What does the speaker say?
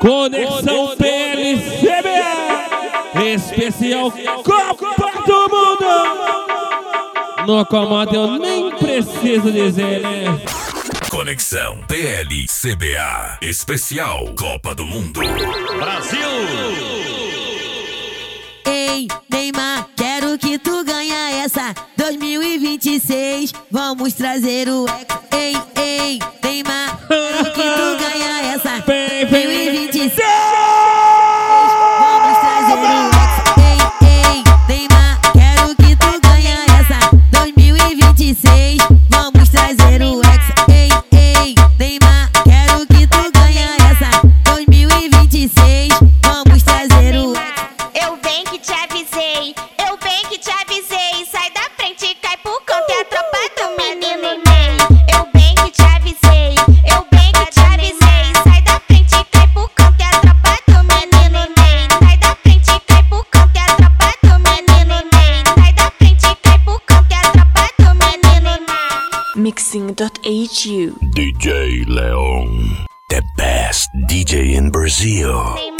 Conexão PL CBA, especial Copa do Mundo. No comando eu nem preciso dizer, né? Conexão PL CBA, especial Copa do Mundo. Brasil! Ei, Neymar, quero que tu ganha essa 2026, vamos trazer o Hexa. Ei, Neymar, quero que tu ganha essa 2026, vamos trazer o Hexa. Ei, Neymar, quero que tu ganha essa 2026, vamos trazer o Hexa. Ei, Neymar, quero que tu ganha essa 2026, vamos trazer o Hexa. Eu bem que te avisei, sai da frente e cai pro canto, é a tropa do menino Ney. Eu bem que te avisei, sai da frente e cai pro canto, é a tropa do menino Ney. Sai da frente e cai pro canto, é a tropa do menino Ney. Sai da frente e cai pro canto, é a tropa do menino Ney. Mixing.hu DJ Leon, the best DJ in Brazil.